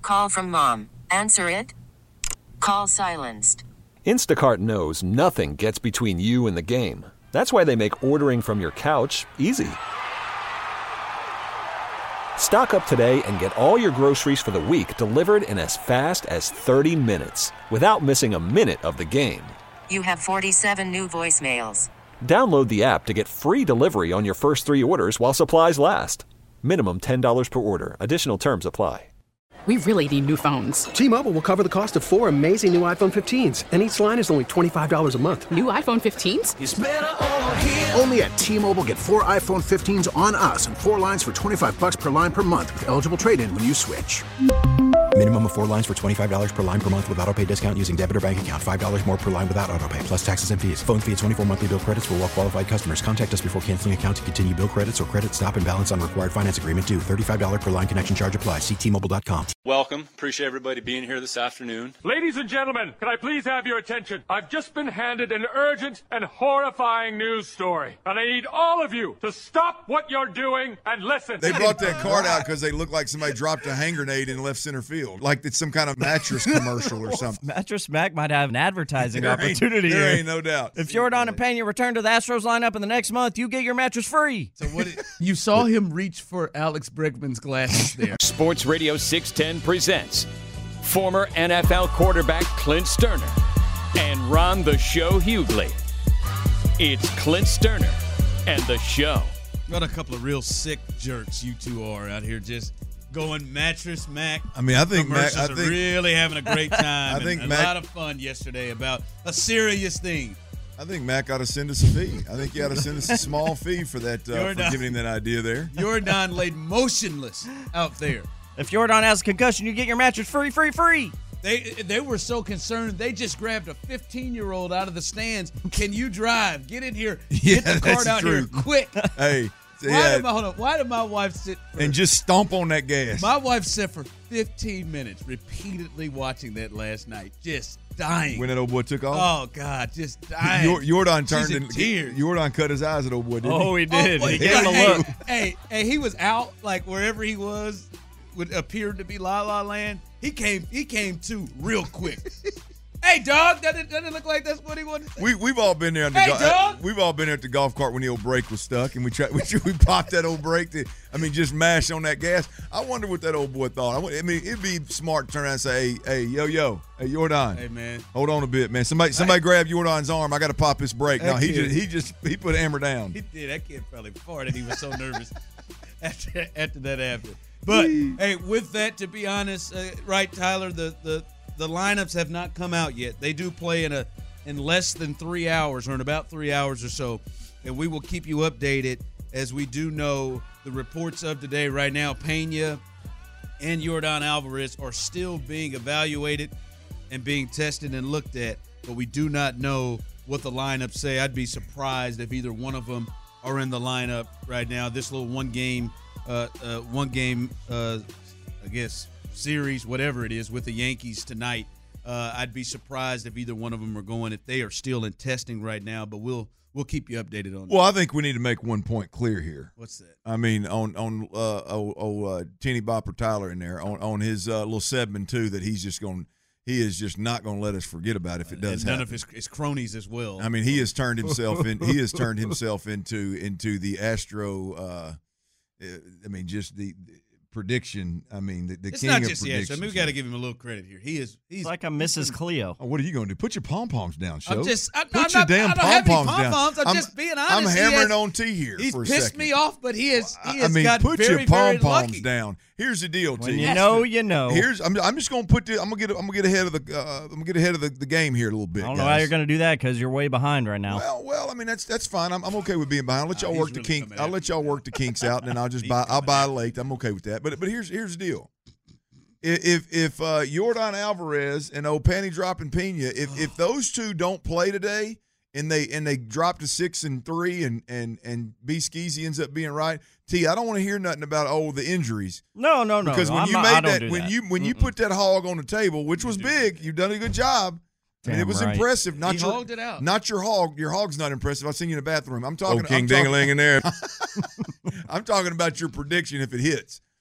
call from mom. Answer it. Call silenced. Instacart knows nothing gets between you and the game. That's why they make ordering from your couch easy. Stock up today and get all your groceries for the week delivered in as fast as 30 minutes without missing a minute of the game. You have 47 new voicemails. Download the app to get free delivery on your first 3 orders while supplies last. Minimum $10 per order. Additional terms apply. We really need new phones. T-Mobile will cover the cost of 4 amazing new iPhone 15s, and each line is only $25 a month. New iPhone 15s? It's better over here. Only at T-Mobile, get 4 iPhone 15s on us and 4 lines for $25 per line per month with eligible trade-in when you switch. Minimum of 4 lines for $25 per line per month with autopay discount using debit or bank account. $5 more per line without autopay, plus taxes and fees. Phone fee at 24 monthly bill credits for well-qualified customers. Contact us before canceling account to continue bill credits or credit stop and balance on required finance agreement due. $35 per line connection charge applies. See T-Mobile.com. Welcome. Appreciate everybody being here this afternoon. Ladies and gentlemen, can I please have your attention? I've just been handed an urgent and horrifying news story, and I need all of you to stop what you're doing and listen. They brought that card out because they look like somebody dropped a hand grenade in left center field. Like it's some kind of mattress commercial or something. Mattress Mac might have an advertising opportunity there here. Ain't no doubt. If Jordan and Pena return to the Astros lineup in the next month, you get your mattress free. So what? You saw him reach for Alex Bregman's glasses there. Sports Radio 610 presents former NFL quarterback Clint Sterner and Ron the Show Hughley. It's Clint Sterner and the Show. Got a couple of real sick jerks you two are out here just going Mattress Mac. I mean, I think Mac are really having a great time. I think a lot of fun yesterday about a serious thing. I think Mac ought to send us a fee. I think he ought to send us a small fee for that for giving him that idea there. Jordan laid motionless out there. If Jordan has a concussion, you get your mattress free. They were so concerned, they just grabbed a 15-year-old out of the stands. Can you drive? Get in here. Get the cart out here quick. Hey. Why did my wife sit and just stomp on that gas? My wife sat for 15 minutes repeatedly watching that last night, just dying. When that old boy took off? Oh, God, just dying. Jordan turned in tears. Jordan cut his eyes at old boy, didn't he? Oh, he did. He gave him a look. Hey, he was out, like wherever he was, would appear to be La La Land. He came to real quick. Hey, dog, doesn't it look like that's what he wanted? We've all been there. Dog. We've all been there at the golf cart when the old brake was stuck, and we popped that old brake just mash on that gas. I wonder what that old boy thought. I mean, it'd be smart to turn around and say, hey, hey, Jordan. Hey, man. Hold on a bit, man. Somebody grab Jordan's arm. I got to pop this brake. No, he put a hammer down. He did. That kid probably farted. He was so nervous after that happened. But, hey, with that, to be honest, right, Tyler, the lineups have not come out yet. They do play in less than 3 hours or in about 3 hours or so, and we will keep you updated as we do know the reports of today. Right now, Pena and Jordan Alvarez are still being evaluated and being tested and looked at, but we do not know what the lineups say. I'd be surprised if either one of them are in the lineup right now. This little one game, I guess, series, whatever it is, with the Yankees tonight. I'd be surprised if either one of them are going, if they are still in testing right now, but we'll keep you updated on that. Well, I think we need to make one point clear here. What's that? I mean, on Teeny Bopper Tyler in there, on his little segment too, that he is just not going to let us forget about if it does happen. None of his cronies as well. I mean, he has turned himself into the Astro. Just the prediction. I mean, the it's king not of just predictions. I mean, we got to give him a little credit here. He's like a Mrs. Cleo. Oh, what are you going to do? Put your pom poms down, Show. Put your damn pom poms down. I'm just being honest. I'm hammering on T here. He's for a pissed second. me off, but he has put very, your pom very poms lucky. down. Here's the deal, T. You know. I'm just going to put this. I'm going to get ahead of the game here a little bit. I don't know how you're going to do that because you're way behind right now. Well, I mean that's fine. I'm okay with being behind. I'll let y'all work the kinks. I'll let y'all work the kinks out, and then I'll buy late. I'm okay with that. But here's the deal. If Jordan Alvarez and Panty dropping Pena, if those two don't play today and they drop to 6-3 and B Skeezy ends up being right, T, I don't want to hear nothing about the injuries. No. Because when you put that hog on the table, which was big, you've done a good job. I mean, it was impressive. He hogged it out. Not your hog. Your hog's not impressive. I've seen you in the bathroom. I'm talking. King Ding-a-ling in there. I'm talking about your prediction if it hits.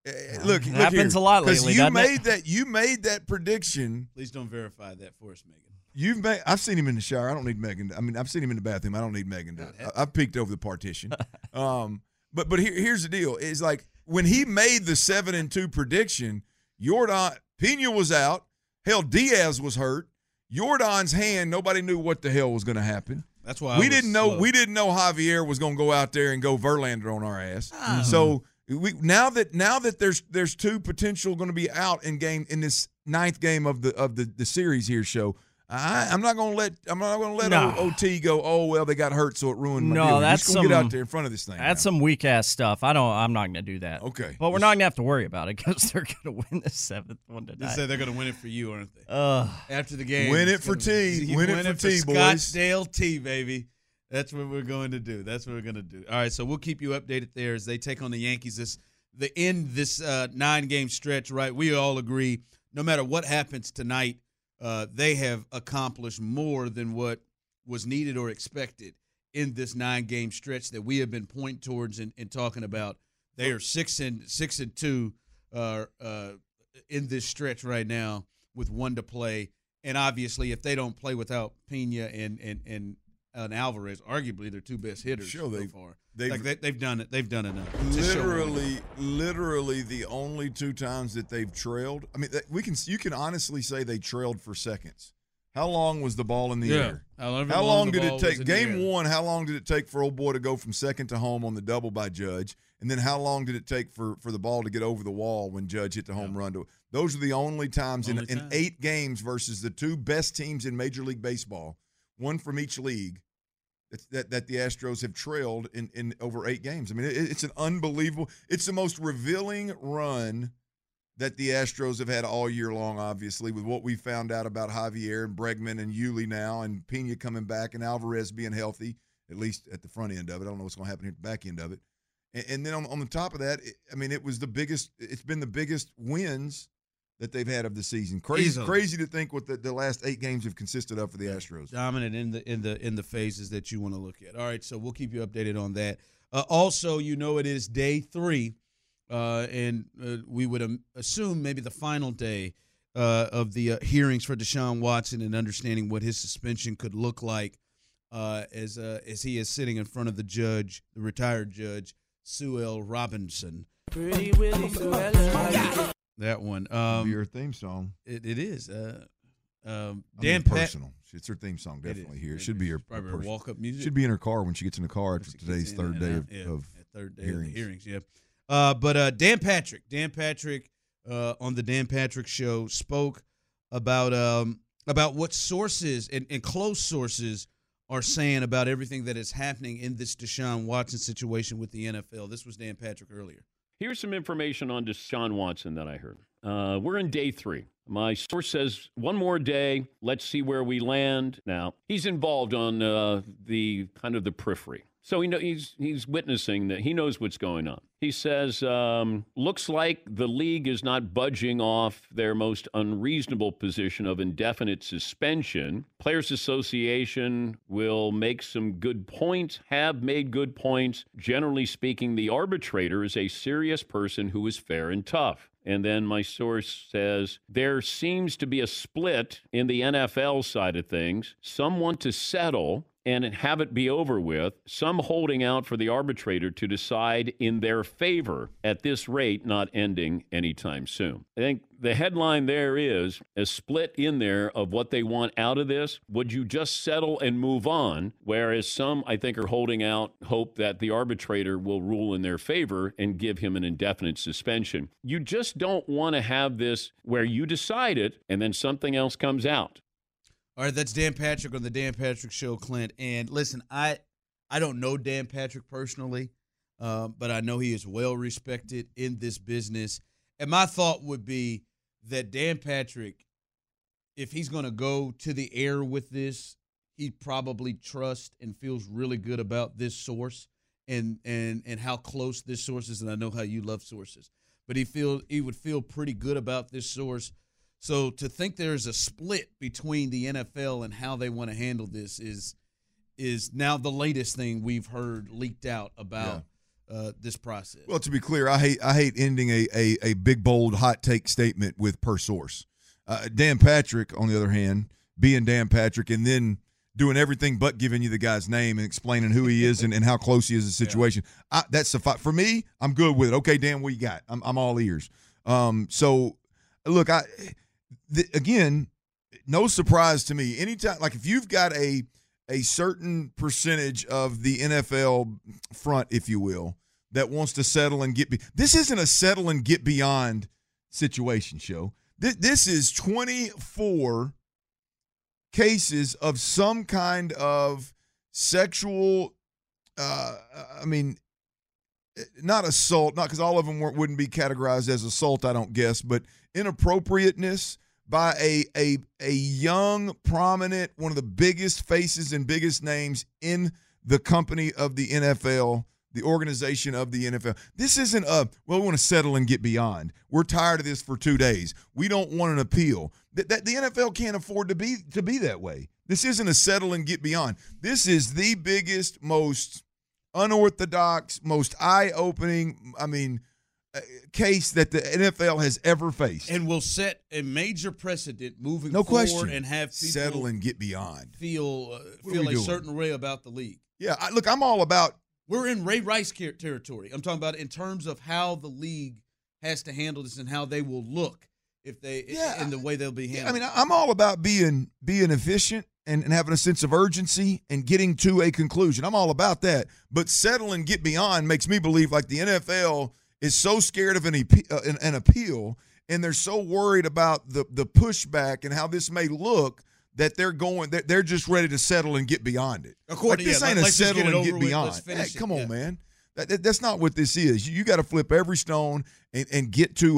Look, it happens a lot lately. You made that prediction. Please don't verify that for us, Megan. I've seen him in the shower. I don't need Megan. I've seen him in the bathroom. I don't need Megan. I've peeked over the partition. But here's the deal: is like when he made the 7-2 prediction, Pena was out. Hell, Diaz was hurt. Jordan's hand. Nobody knew what the hell was going to happen. That's why we didn't know Javier was going to go out there and go Verlander on our ass. Oh. So now that there's two potential going to be out in this 9th game of the series here, show. I'm not going to let OT go. Oh well, they got hurt, so it ruined my deal. No, that's just gonna get out there in front of this thing. That's some weak ass stuff. I'm not going to do that. Okay, but we're not going to have to worry about it because they're going to win the 7th one tonight. They say they're going to win it for you, aren't they? After the game, win it for T. Win it for T, boys. Scottsdale T, baby. That's what we're going to do. All right, so we'll keep you updated there as they take on the Yankees this 9-game stretch. Right, we all agree. No matter what happens tonight. They have accomplished more than what was needed or expected in this 9-game stretch that we have been pointing towards and talking about. They are 6-2 in this stretch right now with 1 to play. And obviously, if they don't play without Pena and Alvarez, arguably their 2 best hitters so far. They've done it. They've done enough. Literally, the only 2 times that they've trailed. I mean, you can honestly say they trailed for seconds. How long was the ball in the air? How long did it take? Game 1, how long did it take for old boy to go from second to home on the double by Judge? And then how long did it take for the ball to get over the wall when Judge hit the home run? Those are the only times in 8 games versus the 2 best teams in Major League Baseball, one from each league, that the Astros have trailed in over 8 games. I mean, it's an unbelievable – it's the most revealing run that the Astros have had all year long, obviously, with what we found out about Javier and Bregman and Yuli now and Pena coming back and Alvarez being healthy, at least at the front end of it. I don't know what's going to happen at the back end of it. And then on the top of that, it's been the biggest wins that they've had of the season. Crazy to think what the last 8 games have consisted of for the Astros. Dominant in the phases that you want to look at. All right, so we'll keep you updated on that. Also, it is day 3, and we would assume maybe the final day of the hearings for Deshaun Watson and understanding what his suspension could look like as he is sitting in front of the retired judge, Sue L. Robinson. Pretty Willie That one. Your theme song. It is. Dan personal. It's her theme song, definitely here. It should be her walk-up music. Should be in her car when she gets in the car after today's third day of hearings. Yeah. But Dan Patrick on the Dan Patrick Show spoke about what sources and close sources are saying about everything that is happening in this Deshaun Watson situation with the NFL. This was Dan Patrick earlier. Here's some information on Deshaun Watson that I heard. We're in day 3. My source says 1 more day. Let's see where we land. Now, he's involved on the kind of the periphery. So he's witnessing that. He knows what's going on. He says, looks like the league is not budging off their most unreasonable position of indefinite suspension. Players Association will make some good points, have made good points. Generally speaking, the arbitrator is a serious person who is fair and tough. And then my source says there seems to be a split in the NFL side of things. Some want to settle and have it be over with, some holding out for the arbitrator to decide in their favor at this rate, not ending anytime soon. I think the headline there is a split in there of what they want out of this. Would you just settle and move on? Whereas some, I think, are holding out hope that the arbitrator will rule in their favor and give him an indefinite suspension. You just don't want to have this where you decide it and then something else comes out. All right, that's Dan Patrick on the Dan Patrick Show, Clint. And listen, I don't know Dan Patrick personally, but I know he is well respected in this business. And my thought would be that Dan Patrick, if he's going to go to the air with this, he probably trusts and feels really good about this source and how close this source is. And I know how you love sources, but he would feel pretty good about this source. So to think there's a split between the NFL and how they want to handle this is now the latest thing we've heard leaked out about this process. Well, to be clear, I hate ending a big, bold, hot take statement with per source. Dan Patrick, on the other hand, being Dan Patrick and then doing everything but giving you the guy's name and explaining who he is and how close he is to the situation. Yeah. That's for me. I'm good with it. Okay, Dan, what you got? I'm all ears. So, look, again, no surprise to me. Anytime, like if you've got a certain percentage of the NFL front, if you will, that wants to settle and this isn't a settle and get beyond situation, show. This is 24 cases of some kind of sexual, not assault, not because all of them wouldn't be categorized as assault, I don't guess, but inappropriateness by a young, prominent, one of the biggest faces and biggest names in the company of the NFL, the organization of the NFL. This isn't we want to settle and get beyond. We're tired of this for 2 days. We don't want an appeal. The NFL can't afford to be that way. This isn't a settle and get beyond. This is the biggest, most unorthodox, most eye-opening, case that the NFL has ever faced. And will set a major precedent moving no forward question. And have people settle and get beyond. Feel a certain way about the league. Yeah, I'm all about. We're in Ray Rice territory. I'm talking about in terms of how the league has to handle this and how they will look in the way they'll be handled. I'm all about being efficient and having a sense of urgency and getting to a conclusion. I'm all about that. But settle and get beyond makes me believe like the NFL is so scared of an appeal and they're so worried about the pushback and how this may look that they're just ready to settle and get beyond it. This ain't a settle and get beyond. Hey, come on, man. That's not what this is. You got to flip every stone and get to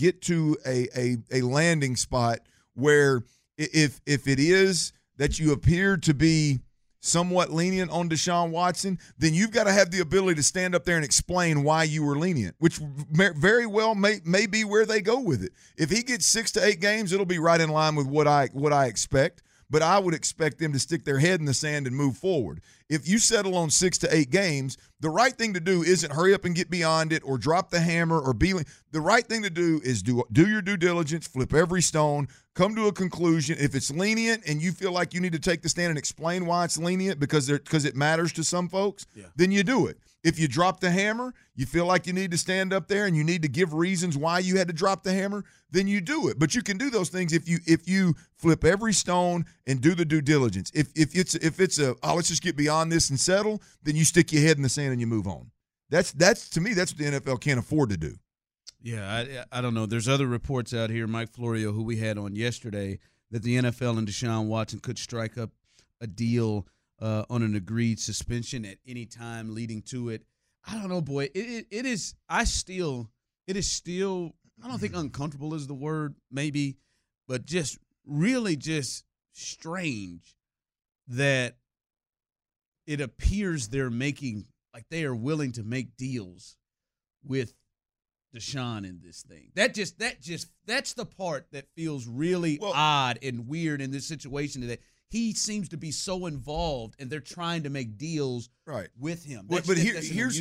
a landing spot where if it is that you appear to be somewhat lenient on Deshaun Watson, then you've got to have the ability to stand up there and explain why you were lenient, which very well may be where they go with it. If he gets 6 to 8 games, it'll be right in line with what I expect. But I would expect them to stick their head in the sand and move forward. If you settle on 6 to 8 games, the right thing to do isn't hurry up and get beyond it or drop the hammer or be. The right thing to do is do your due diligence, flip every stone, come to a conclusion. If it's lenient and you feel like you need to take the stand and explain why it's lenient because it matters to some folks, then you do it. If you drop the hammer, you feel like you need to stand up there and you need to give reasons why you had to drop the hammer, then you do it. But you can do those things if you flip every stone and do the due diligence. If it's let's just get beyond this and settle, then you stick your head in the sand and you move on. That's to me, that's what the NFL can't afford to do. Yeah, I don't know. There's other reports out here, Mike Florio, who we had on yesterday, that the NFL and Deshaun Watson could strike up a deal on an agreed suspension at any time leading to it. I don't know, boy. It is still, I don't think uncomfortable is the word, maybe, but just really just strange that it appears they are willing to make deals with Deshaun in this thing. That's the part that feels really odd and weird in this situation, that he seems to be so involved and they're trying to make deals with him. But here's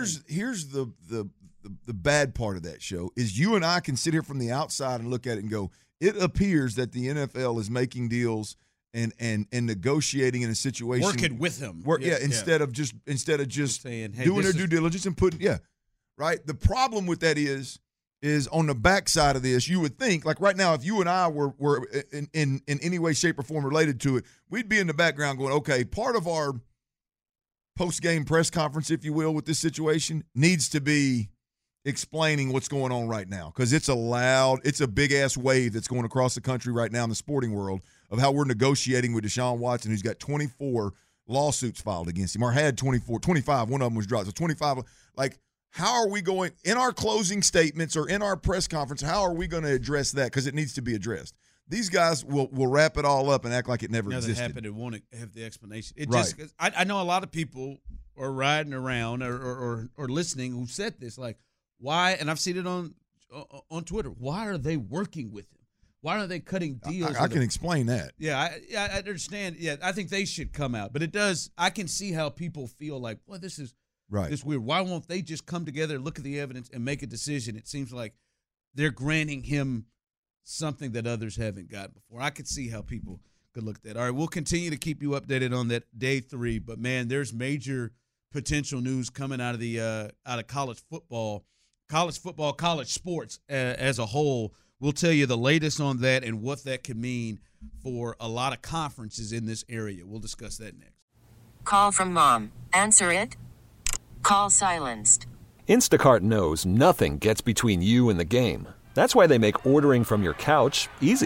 the bad part of that, show is you and I can sit here from the outside and look at it and go, it appears that the NFL is making deals and negotiating in a situation, working with him. Instead of just saying, hey, doing their due diligence and putting right. The problem with that is on the backside of this, you would think, like right now, if you and I were in any way, shape, or form related to it, we'd be in the background going, okay, part of our post-game press conference, if you will, with this situation needs to be explaining what's going on right now, because it's a big-ass wave that's going across the country right now in the sporting world of how we're negotiating with Deshaun Watson, who's got 24 lawsuits filed against him, or had 25. One of them was dropped. So 25, like, how are we going in our closing statements or in our press conference? How are we going to address that? Because it needs to be addressed. These guys will wrap it all up and act like it never existed. Happened. It won't have the explanation. I know a lot of people are riding around or listening who said this, like, why? And I've seen it on Twitter. Why are they working with him? Why aren't they cutting deals? I can explain that. Yeah, I understand. Yeah, I think they should come out. But it does. I can see how people feel like, well, this is. Right. It's weird. Why won't they just come together, look at the evidence, and make a decision? It seems like they're granting him something that others haven't gotten before. I could see how people could look at that. All right, we'll continue to keep you updated on that day 3. But, man, there's major potential news coming out of college football, college sports as a whole. We'll tell you the latest on that and what that could mean for a lot of conferences in this area. We'll discuss that next. Call from mom. Answer it. Call silenced. Instacart knows nothing gets between you and the game. That's why they make ordering from your couch easy.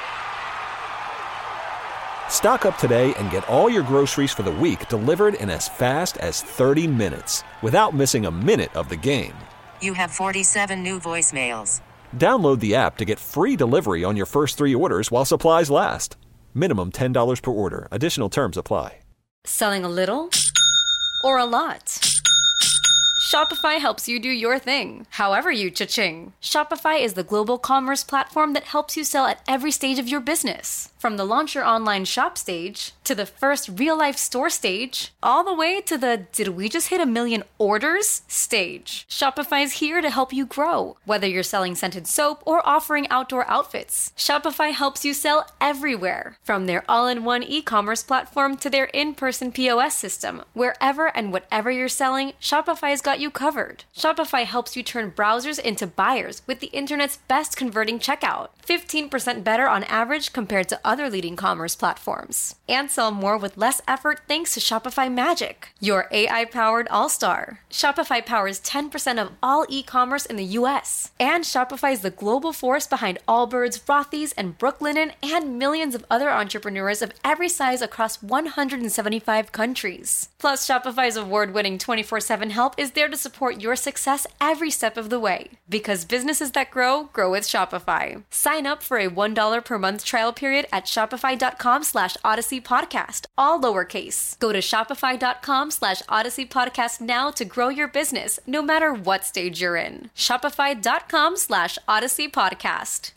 Stock up today and get all your groceries for the week delivered in as fast as 30 minutes without missing a minute of the game. You have 47 new voicemails. Download the app to get free delivery on your first 3 orders while supplies last. Minimum $10 per order. Additional terms apply. Selling a little or a lot? Shopify helps you do your thing, however you cha-ching. Shopify is the global commerce platform that helps you sell at every stage of your business. From the launch your online shop stage, to the first real-life store stage, all the way to the did we just hit 1 million orders stage. Shopify's here to help you grow. Whether you're selling scented soap or offering outdoor outfits, Shopify helps you sell everywhere. From their all-in-one e-commerce platform to their in-person POS system, wherever and whatever you're selling, Shopify's got you covered. Shopify helps you turn browsers into buyers with the internet's best converting checkout. 15% better on average compared to other leading commerce platforms. And sell more with less effort thanks to Shopify Magic, your AI-powered all-star. Shopify powers 10% of all e-commerce in the U.S. And Shopify is the global force behind Allbirds, Rothy's, and Brooklinen, and millions of other entrepreneurs of every size across 175 countries. Plus, Shopify's award-winning 24/7 help is there to support your success every step of the way. Because businesses that grow, grow with Shopify. Sign up for a $1 per month trial period at shopify.com/Odyssey Podcast, all lowercase. Go to shopify.com/Odyssey Podcast now to grow your business, no matter what stage you're in. Shopify.com/Odyssey Podcast.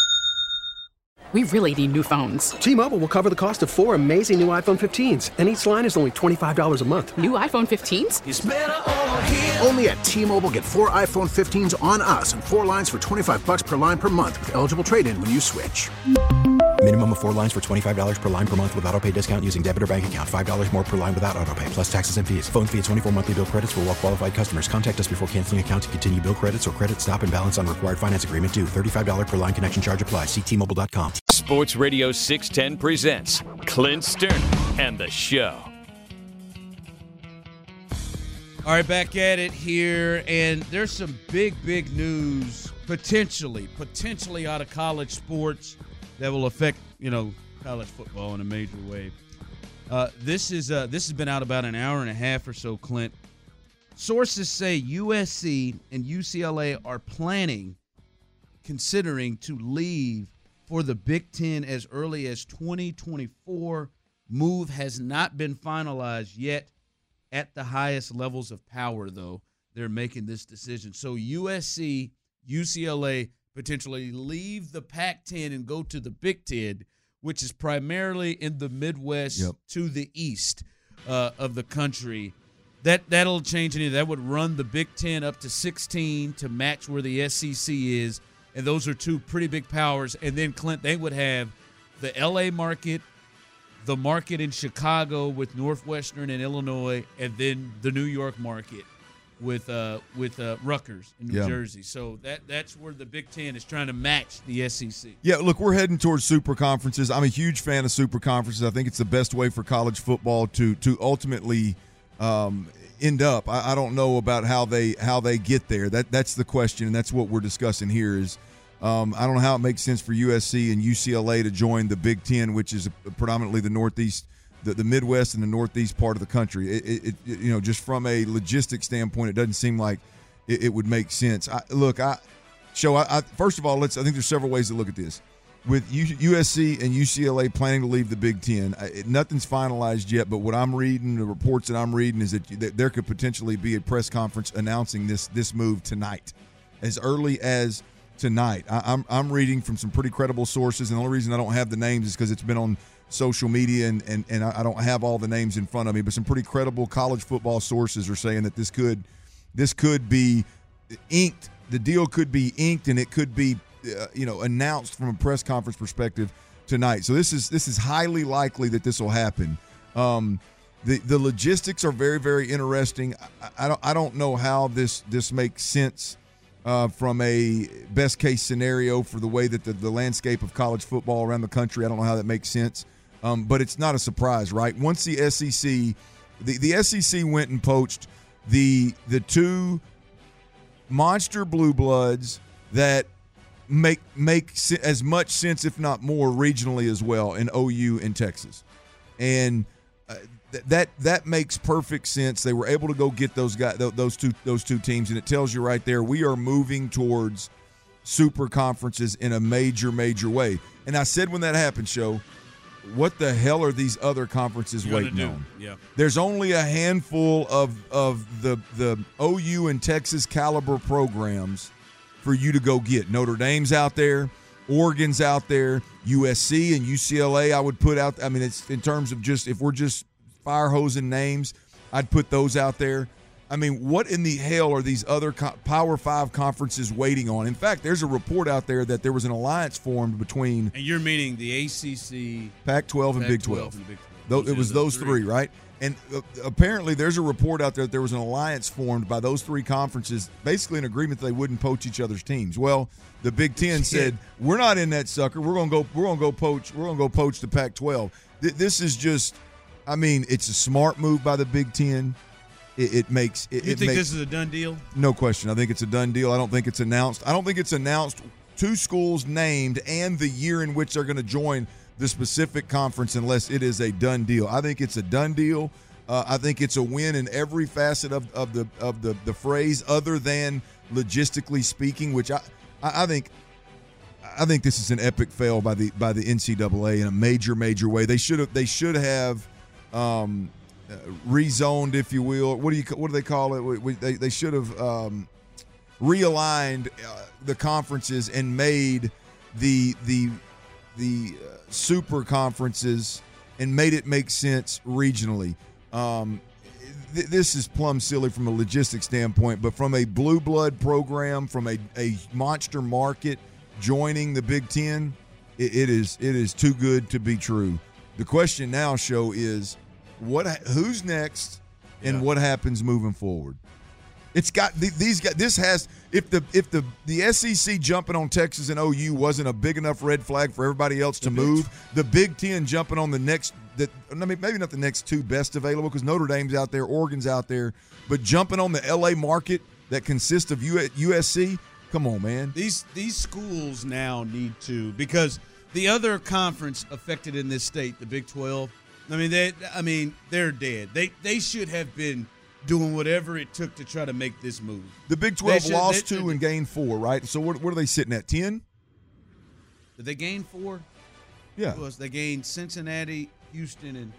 We really need new phones. T-Mobile will cover the cost of 4 amazing new iPhone 15s, and each line is only $25 a month. New iPhone 15s? It's better over here. Only at T-Mobile, get 4 iPhone 15s on us and 4 lines for $25 per line per month with eligible trade-in when you switch. Minimum of 4 lines for $25 per line per month with autopay discount using debit or bank account. $5 more per line without autopay, plus taxes and fees. Phone fee at 24 monthly bill credits for well-qualified customers. Contact us before canceling account to continue bill credits or credit stop and balance on required finance agreement due. $35 per line connection charge applies. See T-Mobile.com. Sports Radio 610 presents Clint Sterner and the Show. All right, back at it here, and there's some big news potentially out of college sports that will affect, college football in a major way. This has been out about an hour and a half or so, Clint. Sources say USC and UCLA are considering to leave for the Big Ten as early as 2024. Move has not been finalized yet at the highest levels of power, though. They're making this decision. So USC, UCLA potentially leave the Pac-10 and go to the Big Ten, which is primarily in the Midwest to the east of the country. That'll change anything. That would run the Big Ten up to 16 to match where the SEC is, and those are 2 pretty big powers. And then, Clint, they would have the L.A. market, the market in Chicago with Northwestern and Illinois, and then the New York market with Rutgers in New Jersey. So that's where the Big Ten is trying to match the SEC. Yeah, look, we're heading towards super conferences. I'm a huge fan of super conferences. I think it's the best way for college football to ultimately end up. I don't know about how they get there. That's the question, and that's what we're discussing here is I don't know how it makes sense for USC and UCLA to join the Big Ten, which is predominantly the Northeast, the Midwest and the Northeast part of the country. It just from a logistic standpoint, it doesn't seem like it would make sense. First of all, I think there's several ways to look at this. With USC and UCLA planning to leave the Big Ten, nothing's finalized yet, but what I'm reading, the reports that I'm reading, is that there could potentially be a press conference announcing this move tonight, as early as tonight. I'm reading from some pretty credible sources, and the only reason I don't have the names is because it's been on social media, and I don't have all the names in front of me, but some pretty credible college football sources are saying that this could be inked. The deal could be inked, and it could be announced from a press conference perspective tonight. So this is highly likely that this will happen. The logistics are very, very interesting. I don't know how this makes sense from a best case scenario for the way that the landscape of college football around the country. I don't know how that makes sense. But it's not a surprise, right? Once the SEC, the SEC went and poached the two monster blue bloods that make as much sense, if not more, regionally as well, in OU and Texas, and that makes perfect sense. They were able to go get those guys, those two teams, and it tells you right there we are moving towards super conferences in a major way. And I said when that happened, Show, what the hell are these other conferences waiting on? Yeah. There's only a handful of the OU and Texas caliber programs for you to go get. Notre Dame's out there, Oregon's out there, USC and UCLA I would put out. I mean, it's in terms of just if we're just fire hosing names, I'd put those out there. I mean, what in the hell are these other Power 5 conferences waiting on? In fact, there's a report out there that there was an alliance formed between – and you're meaning the ACC – Pac-12 and Big 12. It was those three, right? And apparently there's a report out there that there was an alliance formed by those three conferences, basically an agreement that they wouldn't poach each other's teams. Well, the Big Ten said, we're not in that sucker. We're gonna go poach the Pac-12. This is just – I mean, it's a smart move by the Big Ten. It makes – You think this is a done deal? No question. I think it's a done deal. I don't think it's announced. I don't think it's announced two schools named and the year in which they're going to join the specific conference unless it is a done deal. I think it's a done deal. I think it's a win in every facet of the phrase other than logistically speaking, which I think this is an epic fail by the NCAA in a major way. They should have rezoned, if you will. What do they call it? They should have realigned the conferences and made the super conferences and made it make sense regionally. This is plumb silly from a logistics standpoint, but from a blue blood program, from a monster market joining the Big Ten, it is too good to be true. The question now, Show, is who's next and what happens moving forward. It's got these guys. This has if the SEC jumping on Texas and OU wasn't a big enough red flag for everybody else to move, the Big Ten jumping on the next maybe not the next two best available because Notre Dame's out there, Oregon's out there, but jumping on the LA market that consists of USC. Come on, man. These schools now need to, because the other conference affected in this state, the Big 12. They're dead. They should have been doing whatever it took to try to make this move. The Big 12 lost 2 and gained 4, right? So what are they sitting at, 10? Did they gain 4? Yeah. They gained Cincinnati, Houston, and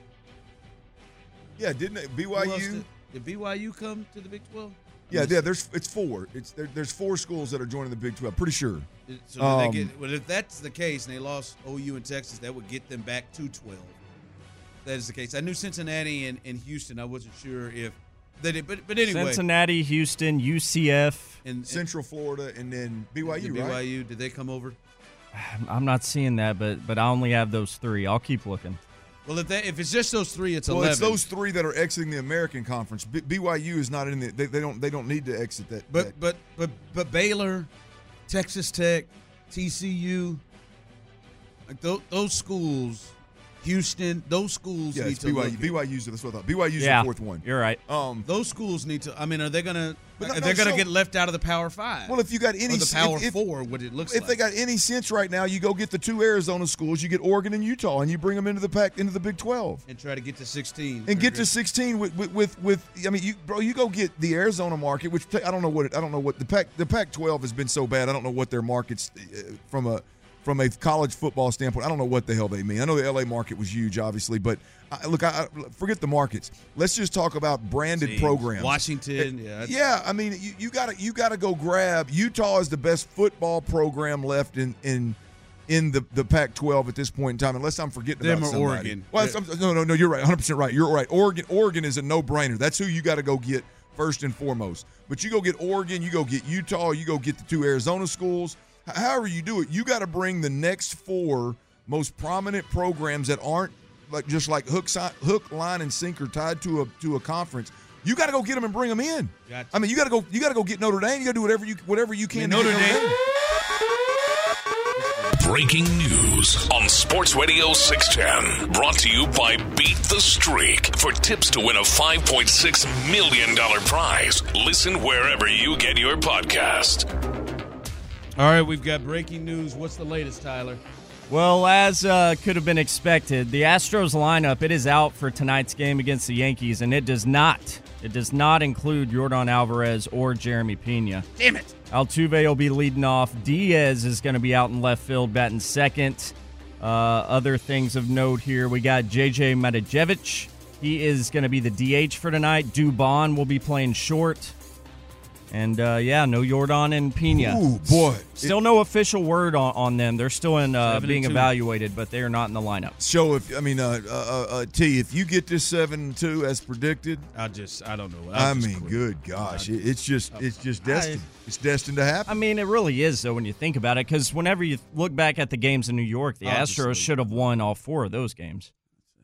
– yeah, didn't they? BYU? Did BYU come to the Big 12? Yeah, it's 4. There's 4 schools that are joining the Big 12, pretty sure. So if that's the case and they lost OU and Texas, that would get them back to 12. That is the case. I knew Cincinnati and Houston. I wasn't sure if they did, but anyway. Cincinnati, Houston, UCF, and Central Florida, and then BYU. Right? BYU, did they come over? I'm not seeing that, but I only have those 3. I'll keep looking. Well, if it's just those 3, it's 11. Well, it's those 3 that are exiting the American Conference. BYU is not in the. They don't need to exit that. But Baylor, Texas Tech, TCU, like those schools. Houston, those schools need to BYU. BYU's that's what I thought. BYU's the 4th one. You're right. Those schools need to. I mean, are they gonna? They're gonna get left out of the Power 5. Well, if you got any or the Power 4, what it looks like. If they got any sense right now, you go get the 2 Arizona schools. You get Oregon and Utah, and you bring them into the Big 12 and try to get to 16. And get to 16 with. I mean, you go get the Arizona market, which I don't know what the Pac-12 has been so bad. I don't know what their markets from a from a college football standpoint, I don't know what the hell they mean. I know the L.A. market was huge, obviously, but I forget the markets. Let's just talk about branded programs. Washington, yeah. I mean, you gotta go grab. Utah is the best football program left in the Pac-12 at this point in time, unless I'm forgetting about somebody. Oregon. Well, no, you're right, 100% right. You're right. Oregon is a no-brainer. That's who you got to go get first and foremost. But you go get Oregon, you go get Utah, you go get the 2 Arizona schools. However you do it, you got to bring the next 4 most prominent programs that aren't like hook, line, and sinker tied to a conference. You got to go get them and bring them in. Gotcha. I mean, you got to go get Notre Dame. You got to do whatever you can. Notre Dame. Breaking news on Sports Radio 610. Brought to you by Beat the Streak. For tips to win a $5.6 million prize, listen wherever you get your podcast. All right, we've got breaking news. What's the latest, Tyler? Well, as could have been expected, the Astros lineup, it is out for tonight's game against the Yankees, and it does not include Yordan Alvarez or Jeremy Pena. Damn it. Altuve will be leading off. Diaz is going to be out in left field, batting second. Other things of note here, we got J.J. Matijevic. He is going to be the DH for tonight. Dubon will be playing short. And, no Yordan and Pena. Ooh, boy. Still no official word on them. They're still in being evaluated, but they are not in the lineup. So, T, if you get this 7-2 as predicted, I don't know. I mean, good gosh. It's just destined. It's destined to happen. I mean, it really is, though, when you think about it, because whenever you look back at the games in New York, the Astros should have won all 4 of those games.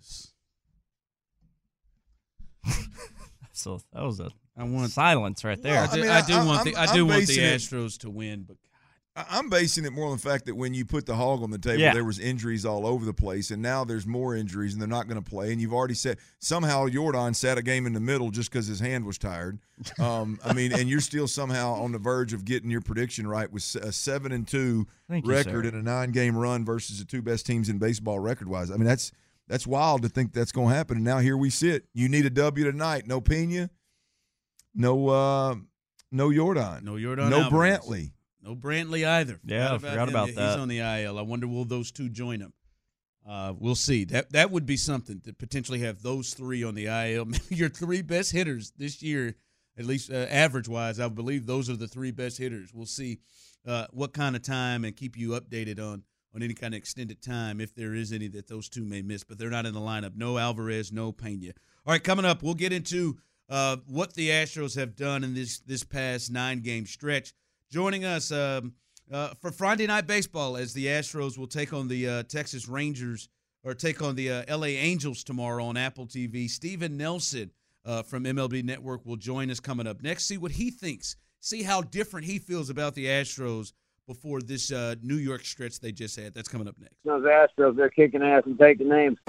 So that was silence right there. Well, I do want the Astros to win, but God. I'm basing it more on the fact that when you put the hog on the table, there was injuries all over the place, and now there's more injuries, and they're not going to play. And you've already said somehow Yordan sat a game in the middle just because his hand was tired. And you're still somehow on the verge of getting your prediction right with a 7-2 record and a 9-game run versus the 2 best teams in baseball record-wise. I mean, that's wild to think that's going to happen. And now here we sit. You need a W tonight. No Pena, no Yordan, no Yordan, no Alvarez. Brantley. No Brantley either. Yeah, I forgot about that. He's on the IL. I wonder, will those 2 join him? We'll see. That would be something to potentially have those 3 on the IL. Maybe your 3 best hitters this year, at least average-wise, I believe those are the 3 best hitters. We'll see what kind of time and keep you updated on any kind of extended time, if there is any that those 2 may miss. But they're not in the lineup. No Alvarez, no Pena. All right, coming up, we'll get into what the Astros have done in this past 9-game stretch. Joining us for Friday Night Baseball as the Astros will take on the Texas Rangers or take on the L.A. Angels tomorrow on Apple TV. Steven Nelson from MLB Network will join us coming up next. See what he thinks. See how different he feels about the Astros before this New York stretch they just had. That's coming up next. Those Astros, they're kicking ass and taking names.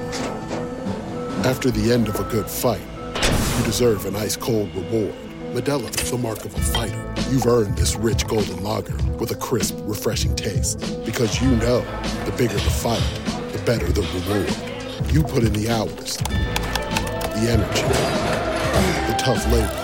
After the end of a good fight, you deserve an ice-cold reward. Modelo is the mark of a fighter. You've earned this rich golden lager with a crisp, refreshing taste. Because you know, the bigger the fight, the better the reward. You put in the hours, the energy, the tough labor.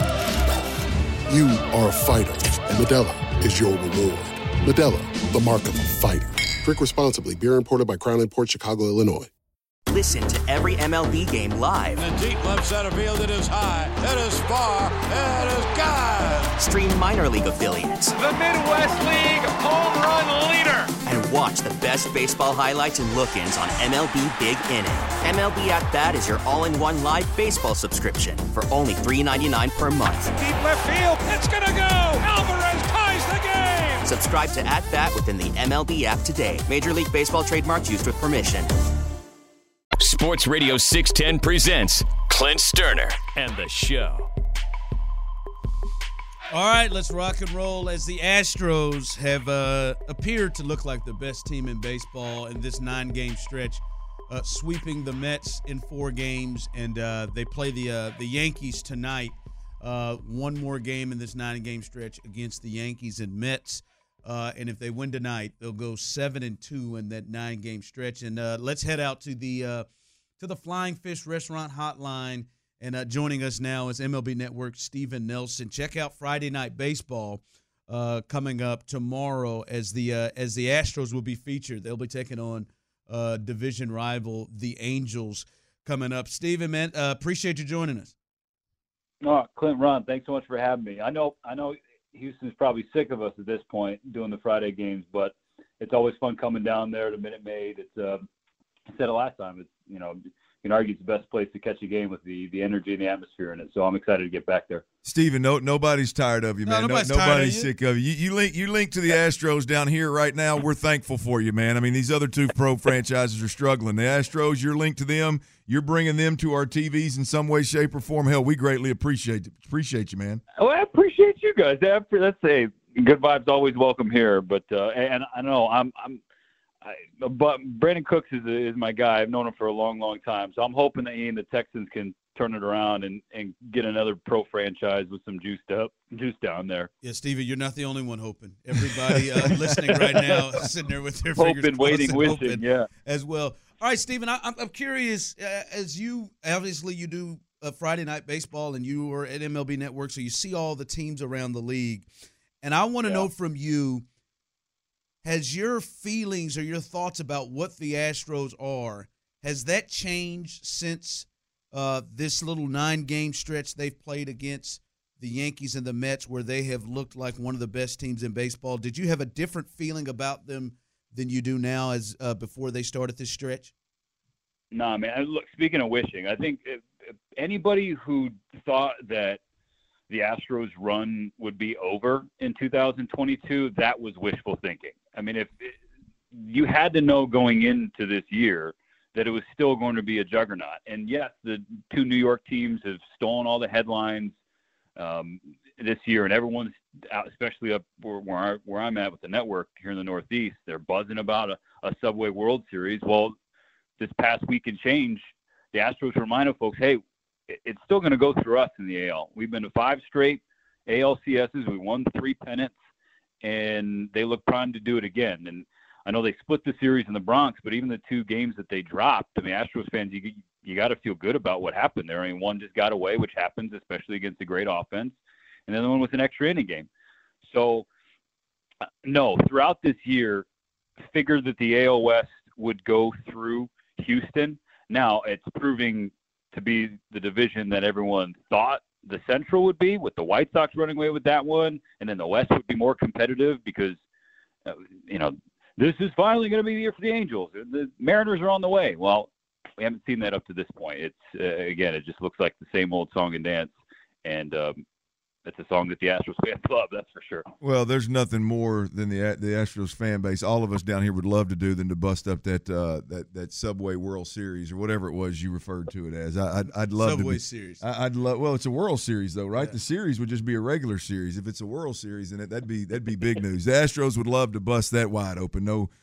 You are a fighter, and Modelo is your reward. Modelo, the mark of a fighter. Drink responsibly. Beer imported by Crown Imports, Chicago, Illinois. Listen to every MLB game live. In the deep left center field, it is high, it is far, it is gone. Stream minor league affiliates. The Midwest League home run leader. And watch the best baseball highlights and look-ins on MLB Big Inning. MLB At Bat is your all-in-one live baseball subscription for only $3.99 per month. Deep left field, it's gonna go. Alvarez ties the game. Subscribe to At Bat within the MLB app today. Major League Baseball trademarks used with permission. Sports Radio 610 presents Clint Sterner and the Show. All right, let's rock and roll as the Astros have appeared to look like the best team in baseball in this 9-game stretch, sweeping the Mets in 4 games, and they play the Yankees tonight. One more game in this 9-game stretch against the Yankees and Mets. And if they win tonight, they'll go 7-2 in that 9-game stretch. And let's head out to the Flying Fish Restaurant Hotline. And joining us now is MLB Network's Steven Nelson. Check out Friday Night Baseball coming up tomorrow as the Astros will be featured. They'll be taking on division rival, the Angels, coming up. Steven, man, appreciate you joining us. No, Clint, Ron, thanks so much for having me. I know Houston's probably sick of us at this point doing the Friday games, but it's always fun coming down there to Minute Maid. It's I said it last time. It's you can argue it's the best place to catch a game with the energy and the atmosphere in it. So I'm excited to get back there. Steven, nobody's tired of you, man. Nobody's sick of you. You link to the Astros down here right now. We're thankful for you, man. I mean, these other two pro franchises are struggling. The Astros, you're linked to them. You're bringing them to our TVs in some way, shape, or form. Hell, we greatly appreciate you, man. Oh, I appreciate you guys. That's a good vibes always welcome here. But and I know but Brandon Cooks is my guy. I've known him for a long, long time. So I'm hoping that he and the Texans can turn it around and get another pro franchise with some juice down there. Yeah, Stevie, you're not the only one hoping. Everybody listening right now sitting there with their fingers hoping, waiting, wishing, yeah, as well. All right, Stephen, I'm curious, as you obviously you do Friday Night Baseball and you are at MLB Network, so you see all the teams around the league. And I want to know from you, has your feelings or your thoughts about what the Astros are, has that changed since this little 9-game stretch they've played against the Yankees and the Mets where they have looked like one of the best teams in baseball? Did you have a different feeling about them than you do now as before they started this stretch? Nah, man. Look, speaking of wishing, I think if anybody who thought that the Astros run would be over in 2022, that was wishful thinking. I mean, you had to know going into this year that it was still going to be a juggernaut. And yes, the two New York teams have stolen all the headlines this year, and everyone's out, especially up where I'm at with the network here in the Northeast. They're buzzing about a Subway World Series. Well, this past week and change, the Astros reminded folks, hey, it's still going to go through us in the AL. We've been to 5 straight ALCSs. We won 3 pennants, and they look primed to do it again. And I know they split the series in the Bronx, but even the 2 games that they dropped, I mean, Astros fans, you got to feel good about what happened there. I mean, one just got away, which happens, especially against a great offense, and the other one was an extra inning game. So, no, throughout this year, figured that the AL West would go through Houston. Now, it's proving to be the division that everyone thought the Central would be, with the White Sox running away with that one, and then the West would be more competitive because, this is finally going to be the year for the Angels. The Mariners are on the way. Well, we haven't seen that up to this point. It's again, it just looks like the same old song and dance, and it's a song that the Astros fans love, that's for sure. Well, there's nothing more than the Astros fan base, all of us down here would love to do than to bust up that Subway World Series or whatever it was you referred to it as. I'd love Subway Series. I'd love. Well, it's a World Series though, right? Yeah. The series would just be a regular series. If it's a World Series, then that'd be big news. The Astros would love to bust that wide open.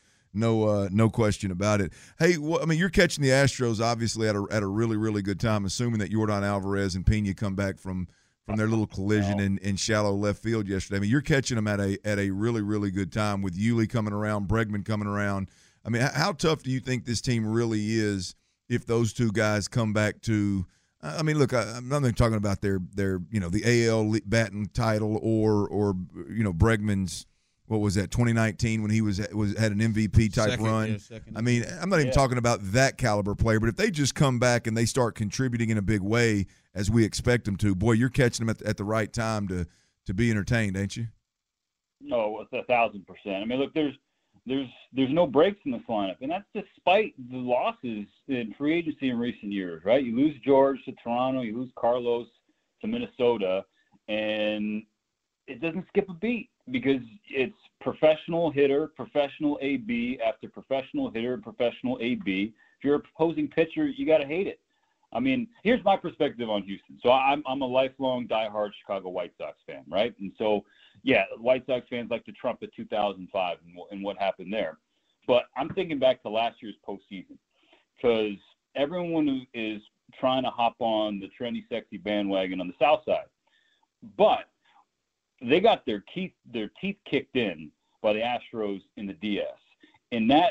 No question about it. Hey, you're catching the Astros obviously at a really, really good time, assuming that Yordan Alvarez and Pena come back from their little collision in shallow left field yesterday. I mean, you're catching them at a really, really good time with Yuli coming around, Bregman coming around. I mean, how tough do you think this team really is if those two guys come back to – I mean, look, I'm not talking about their the AL batting title or Bregman's – what was that, 2019 when he had an MVP type run? Yeah, second. I mean, I'm not even talking about that caliber player, but if they just come back and they start contributing in a big way as we expect them to, boy, you're catching them at the right time to be entertained, ain't you? No, 1,000%. I mean, look, there's no breaks in this lineup, and that's despite the losses in free agency in recent years, right? You lose George to Toronto, you lose Carlos to Minnesota, and it doesn't skip a beat, because it's professional hitter, professional AB after professional hitter, professional AB. If you're a opposing pitcher, you got to hate it. I mean, here's my perspective on Houston. So I'm a lifelong diehard Chicago White Sox fan, right? And so, yeah, White Sox fans like to trumpet 2005 and what happened there. But I'm thinking back to last year's postseason, because everyone is trying to hop on the trendy, sexy bandwagon on the South side. But they got their teeth kicked in by the Astros in the DS. And that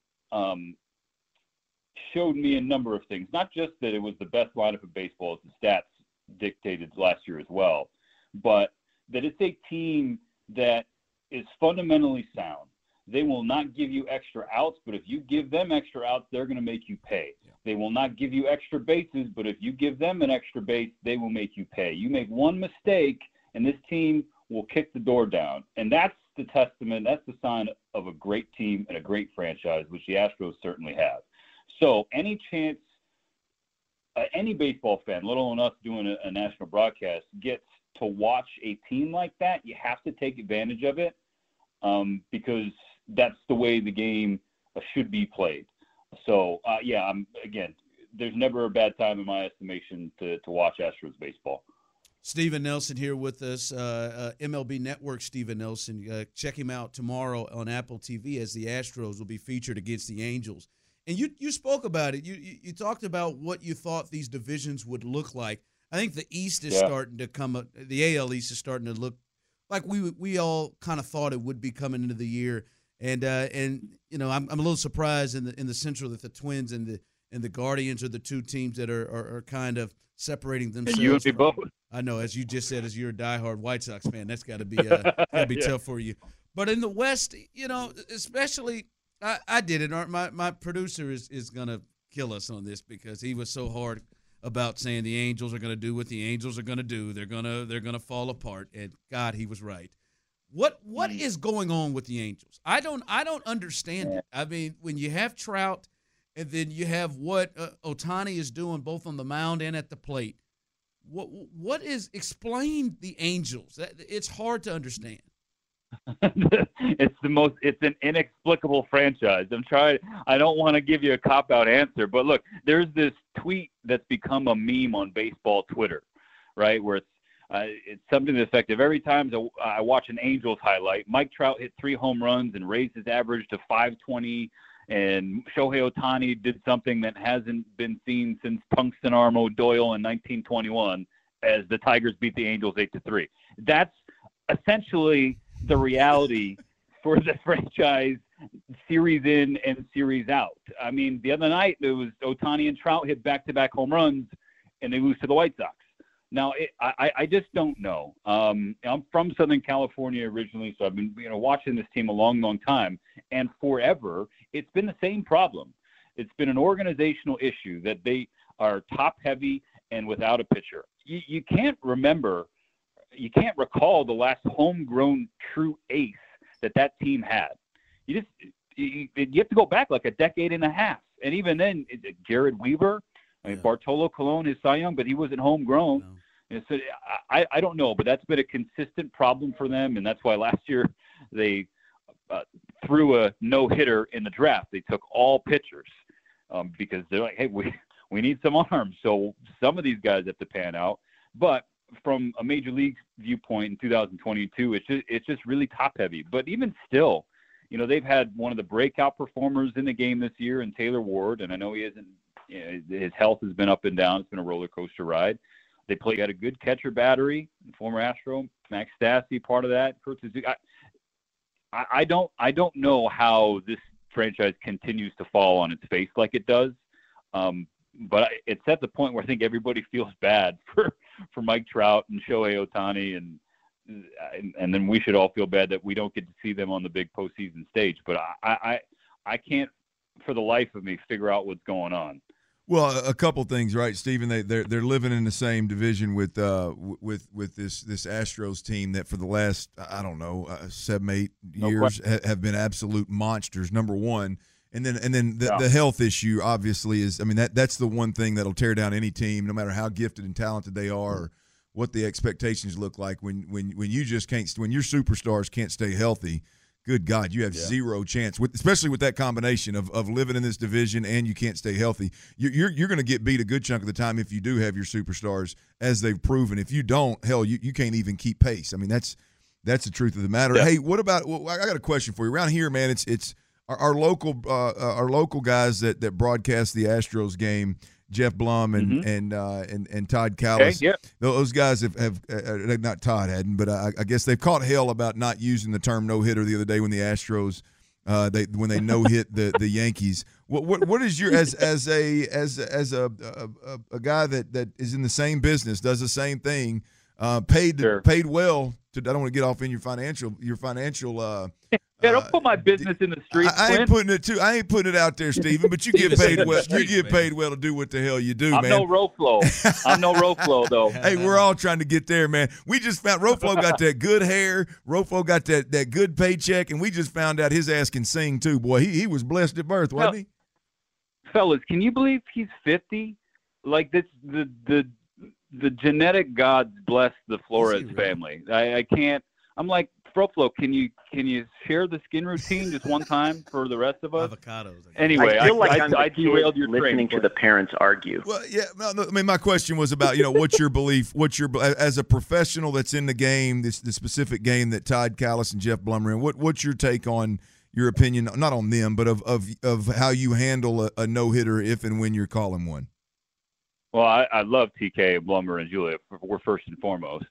showed me a number of things, not just that it was the best lineup of baseball as the stats dictated last year as well, but that it's a team that is fundamentally sound. They will not give you extra outs, but if you give them extra outs, they're going to make you pay. They will not give you extra bases, but if you give them an extra base, they will make you pay. You make one mistake, and this team will kick the door down. And that's the testament, that's the sign of a great team and a great franchise, which the Astros certainly have. So any chance any baseball fan, let alone us doing a national broadcast, gets to watch a team like that, you have to take advantage of it because that's the way the game should be played. So, again, there's never a bad time in my estimation to watch Astros baseball. Steven Nelson here with us, MLB Network Steven Nelson. Check him out tomorrow on Apple TV as the Astros will be featured against the Angels. And you spoke about it. You talked about what you thought these divisions would look like. I think the East is starting to come up. The AL East is starting to look like we all kind of thought it would be coming into the year. And you know, I'm a little surprised in the Central that the Twins and the Guardians are the two teams that are kind of separating themselves. And you and me both. I know, as you just said, as you're a diehard White Sox fan, that's got to be tough for you. But in the West, you know, especially I did it. My producer is gonna kill us on this because he was so hard about saying the Angels are gonna do what the Angels are gonna do. They're gonna fall apart. And God, he was right. What is going on with the Angels? I don't understand it. I mean, when you have Trout, and then you have what Ohtani is doing both on the mound and at the plate. What is explain the Angels? It's hard to understand. It's an inexplicable franchise. I don't want to give you a cop-out answer, but look, there's this tweet that's become a meme on baseball Twitter, right? Where it's something to the effect of every time I watch an Angels highlight, Mike Trout hit 3 home runs and raised his average to 520, and Shohei Ohtani did something that hasn't been seen since Tungsten Arm O'Doyle in 1921 as the Tigers beat the Angels 8-3. That's essentially the reality for the franchise series in and series out. I mean, the other night it was Ohtani and Trout hit back-to-back home runs, and they lose to the White Sox. Now, I just don't know. I'm from Southern California originally, so I've been watching this team a long, long time. And forever, it's been the same problem. It's been an organizational issue that they are top-heavy and without a pitcher. You can't recall the last homegrown true ace that team had. You have to go back like a decade and a half. And even then, Jared Weaver, Bartolo Colon is Cy Young, but he wasn't homegrown. No. And so I don't know, but that's been a consistent problem for them, and that's why last year they threw a no-hitter in the draft. They took all pitchers because they're like, hey, we need some arms. So some of these guys have to pan out. But from a major league viewpoint in 2022, it's just really top-heavy. But even still, they've had one of the breakout performers in the game this year in Taylor Ward, and I know he isn't. His health has been up and down. It's been a roller coaster ride. They got a good catcher battery, former Astro, Max Stassi, part of that. I don't know how this franchise continues to fall on its face like it does. But it's at the point where I think everybody feels bad for Mike Trout and Shohei Ohtani, and then we should all feel bad that we don't get to see them on the big postseason stage. But I can't, for the life of me, figure out what's going on. Well, a couple things, right, Stephen? They're living in the same division with this Astros team that for the last 7-8 years have been absolute monsters. Number one, and then the health issue obviously is. I mean that's the one thing that'll tear down any team, no matter how gifted and talented they are, or what the expectations look like. When you just can't, when your superstars can't stay healthy. Good God, you have zero chance, especially with that combination of living in this division and you can't stay healthy. You're going to get beat a good chunk of the time if you do have your superstars, as they've proven. If you don't, hell, you can't even keep pace. I mean, that's the truth of the matter. Yeah. Hey, what about? Well, I got a question for you. Around here, man, it's our local guys that broadcast the Astros game. Jeff Blum and Todd Callis. Okay, those guys have not Todd hadn't, but I guess they've caught hell about not using the term no hitter the other day when the Astros when they no hit the Yankees. What is your as a guy that is in the same business, does the same thing? paid well. I don't want to get off in your financial. Yeah, don't put my business in the street. I ain't putting it out there, Steven. But you get paid well. You get paid well to do what the hell you do, man. I'm no Roflo though. Hey, we're all trying to get there, man. We just found Roflo got that good hair. Roflo got that good paycheck, and we just found out his ass can sing too. Boy, he was blessed at birth, wasn't he? Fellas, can you believe he's 50? Like this, the genetic gods bless the Flores family. I can't. I'm like, Froflo, can you share the skin routine just one time for the rest of us? Avocados. Anyway, I feel like I'm I derailed your listening to the parents argue. Well, yeah. No, I mean, my question was about what's your belief? As a professional that's in the game, the specific game that Todd Kalas and Jeff Blum are in. What's your take on your opinion, not on them, but of how you handle a no hitter if and when you're calling one? Well, I love TK, Blummer, and Julia. We're first and foremost.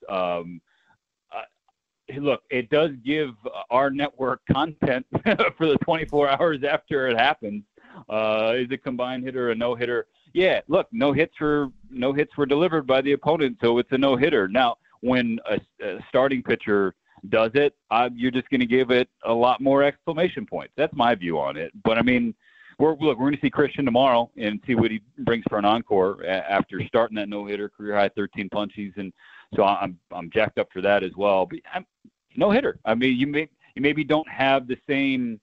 Look, it does give our network content for the 24 hours after it happens. Is a combined hitter a no hitter? Yeah. Look, no hits were delivered by the opponent, so it's a no hitter. Now, when a starting pitcher does it, you're just going to give it a lot more exclamation points. That's my view on it. But I mean, we're going to see Christian tomorrow and see what he brings for an encore after starting that no hitter, career high 13 punchies, and so I'm jacked up for that as well. But I'm no hitter. I mean, you maybe don't have the same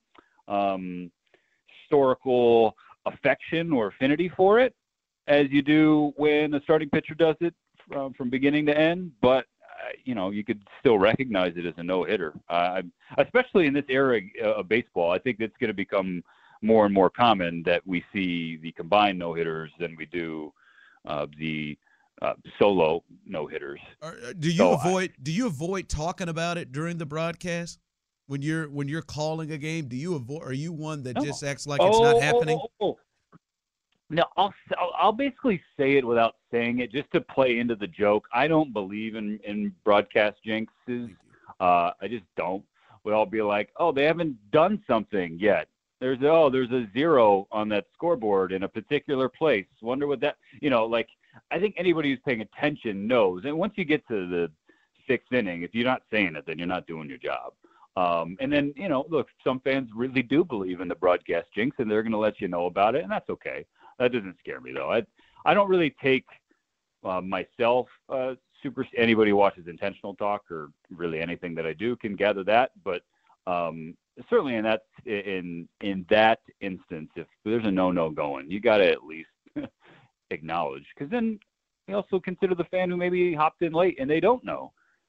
historical affection or affinity for it as you do when a starting pitcher does it from beginning to end, but you could still recognize it as a no-hitter, especially in this era of baseball. I think it's going to become more and more common that we see the combined no-hitters than we do the solo no-hitters. Do you avoid talking about it during the broadcast when you're calling a game? Are you one that just acts like it's not happening? No, I'll basically say it without saying it just to play into the joke. I don't believe in broadcast jinxes. I just don't. We'll all be like, oh, they haven't done something yet. There's a 0 on that scoreboard in a particular place. Wonder what that, I think anybody who's paying attention knows. And once you get to the 6th inning, if you're not saying it, then you're not doing your job. And then, look, some fans really do believe in the broadcast jinx, and they're going to let you know about it, and that's okay. That doesn't scare me, though. I don't really take myself anybody who watches Intentional Talk or really anything that I do can gather that. But certainly in that instance, if there's a no going, you got to at least acknowledge, because then you also consider the fan who maybe hopped in late and they don't know,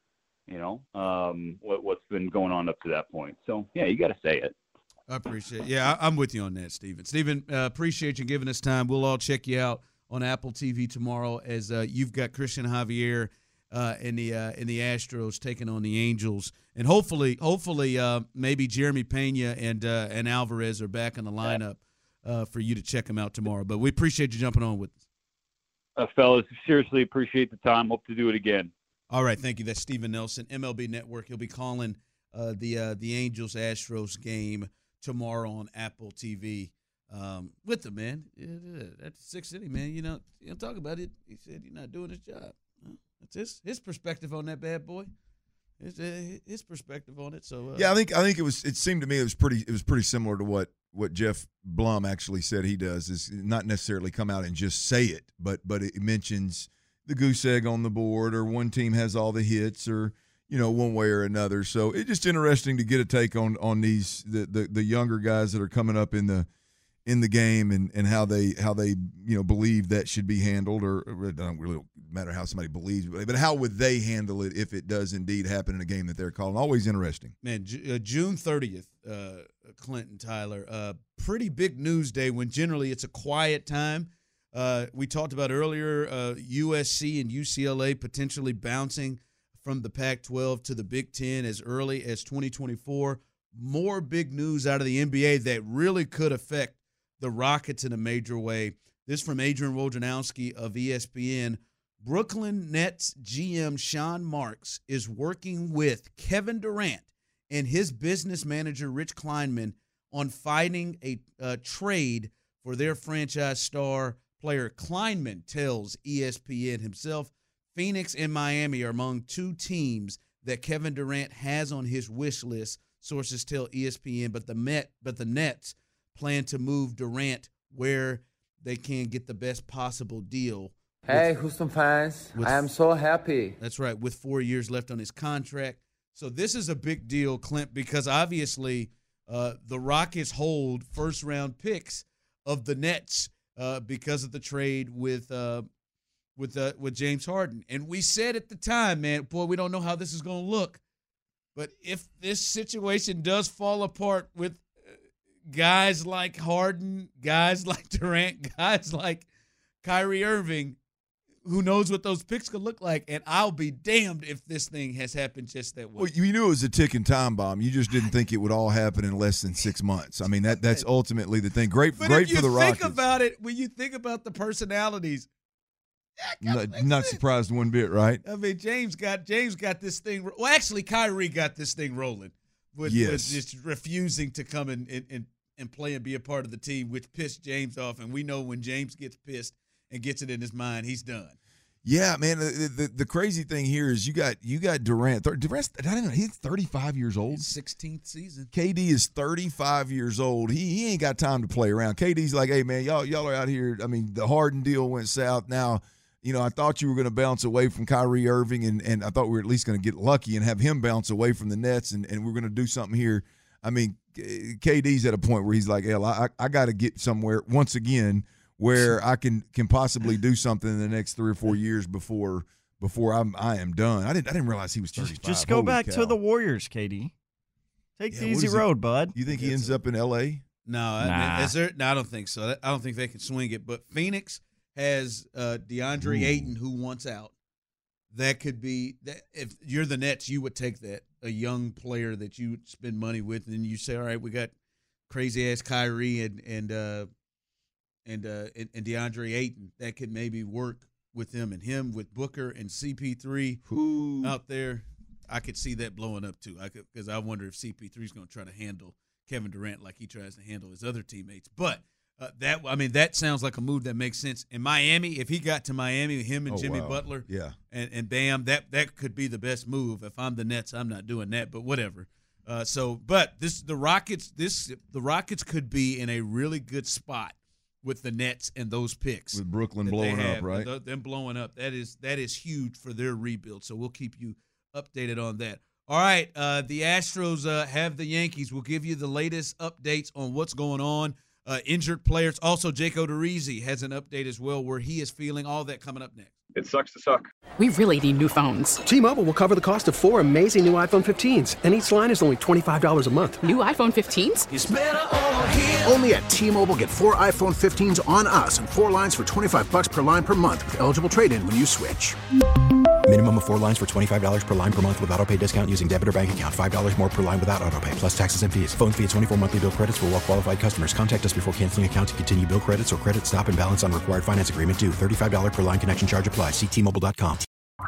what's been going on up to that point. So, yeah, you got to say it. I appreciate it. Yeah, I'm with you on that, Steven. Steven, appreciate you giving us time. We'll all check you out on Apple TV tomorrow as you've got Christian Javier in the Astros taking on the Angels, and hopefully, maybe Jeremy Pena and Alvarez are back in the lineup for you to check them out tomorrow. But we appreciate you jumping on with us. Fellas, seriously appreciate the time. Hope to do it again. All right, thank you. That's Steven Nelson, MLB Network. He'll be calling the Angels-Astros game tomorrow on Apple TV with them, man. That's the 6th inning, man. You don't talk about it. He said you're not doing his job. That's his perspective on that bad boy. His perspective on it. So yeah, I think it seemed to me it was pretty similar to what Jeff Blum actually said he does, is not necessarily come out and just say it, but it mentions the goose egg on the board, or one team has all the hits, or one way or another. So it's just interesting to get a take on these the younger guys that are coming up in the game and how they believe that should be handled, or it doesn't really matter how somebody believes, but how would they handle it if it does indeed happen in a game that they're calling. Always interesting. Man, June 30th, Clinton, Tyler, pretty big news day when generally it's a quiet time. We talked about earlier USC and UCLA potentially bouncing from the Pac-12 to the Big Ten as early as 2024. More big news out of the NBA that really could affect the Rockets in a major way. This from Adrian Wojnarowski of ESPN. Brooklyn Nets GM Sean Marks is working with Kevin Durant and his business manager Rich Kleinman on finding a trade for their franchise star player. Kleinman tells ESPN himself Phoenix and Miami are among two teams that Kevin Durant has on his wish list, sources tell ESPN, but the Nets plan to move Durant where they can get the best possible deal. Hey, Houston fans, I am so happy. That's right, with 4 years left on his contract. So this is a big deal, Clint, because obviously the Rockets hold first-round picks of the Nets because of the trade with James Harden. And we said at the time, man, boy, we don't know how this is going to look. But if this situation does fall apart with guys like Harden, guys like Durant, guys like Kyrie Irving, who knows what those picks could look like, and I'll be damned if this thing has happened just that way. Well, you knew it was a ticking time bomb. You just didn't think it would all happen in less than 6 months. I mean, that's ultimately the thing. Great for the Rockets. But if you think about it, when you think about the personalities, not surprised one bit, right? I mean, James got this thing. Well, actually, Kyrie got this thing rolling with just refusing to come and play and be a part of the team, which pissed James off. And we know when James gets pissed and gets it in his mind, he's done. Yeah, man. The crazy thing here is you got Durant. Durant, I don't know, he's 35 years old. His 16th season. KD is 35 years old. He ain't got time to play around. KD's like, hey man, y'all are out here. I mean, the Harden deal went south. Now, I thought you were going to bounce away from Kyrie Irving, and I thought we were at least going to get lucky and have him bounce away from the Nets, and we're going to do something here. I mean, KD's at a point where he's like, hell, I got to get somewhere once again where I can possibly do something in the next 3 or 4 years before I am done. I didn't realize he was 35. Just go back to the Warriors, KD. Take the easy road, bud. You think he ends up in L.A.? No, I don't think so. I don't think they can swing it. But Phoenix has DeAndre Ayton, who wants out. That could be that. If you're the Nets, you would take that, a young player that you would spend money with, and you say, all right, we got crazy ass Kyrie and DeAndre Ayton. That could maybe work with him with Booker and CP3 out there. I could see that blowing up too. Because I wonder if CP3 is going to try to handle Kevin Durant like he tries to handle his other teammates. But that sounds like a move that makes sense. In Miami, if he got to Miami, him and Jimmy Butler, and Bam, that could be the best move. If I'm the Nets, I'm not doing that, but whatever. But the Rockets could be in a really good spot with the Nets and those picks. With Brooklyn blowing up, right? Them blowing up. That is huge for their rebuild. So we'll keep you updated on that. All right, the Astros have the Yankees. We'll give you the latest updates on what's going on. Injured players. Also, Jake Odorizzi has an update as well where he is feeling. All that coming up next. It sucks to suck. We really need new phones. T-Mobile will cover the cost of 4 amazing new iPhone 15s, and each line is only $25 a month. New iPhone 15s? It's better over here. Only at T-Mobile, get 4 iPhone 15s on us and 4 lines for $25 per line per month with eligible trade-in when you switch. Minimum of 4 lines for $25 per line per month with autopay discount using debit or bank account. $5 more per line without autopay, plus taxes and fees. Phone fee at 24 monthly bill credits for well-qualified customers. Contact us before canceling account to continue bill credits or credit stop and balance on required finance agreement due. $35 per line connection charge applies. See T-Mobile.com.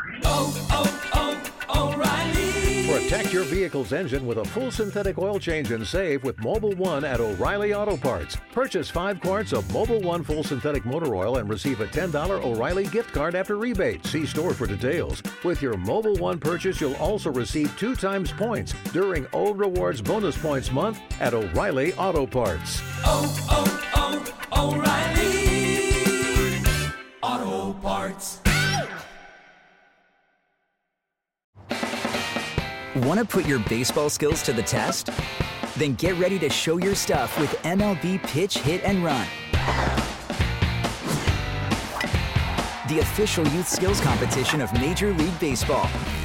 Protect your vehicle's engine with a full synthetic oil change and save with Mobil 1 at O'Reilly Auto Parts. Purchase 5 quarts of Mobil 1 full synthetic motor oil and receive a $10 O'Reilly gift card after rebate. See store for details. With your Mobil 1 purchase, you'll also receive 2 times points during O Rewards Bonus Points Month at O'Reilly Auto Parts. O'Reilly Auto Parts. Want to put your baseball skills to the test? Then get ready to show your stuff with MLB Pitch, Hit, and Run. The official youth skills competition of Major League Baseball.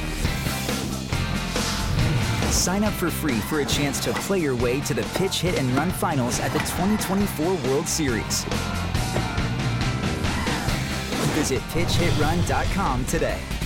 Sign up for free for a chance to play your way to the Pitch, Hit, and Run finals at the 2024 World Series. Visit PitchHitRun.com today.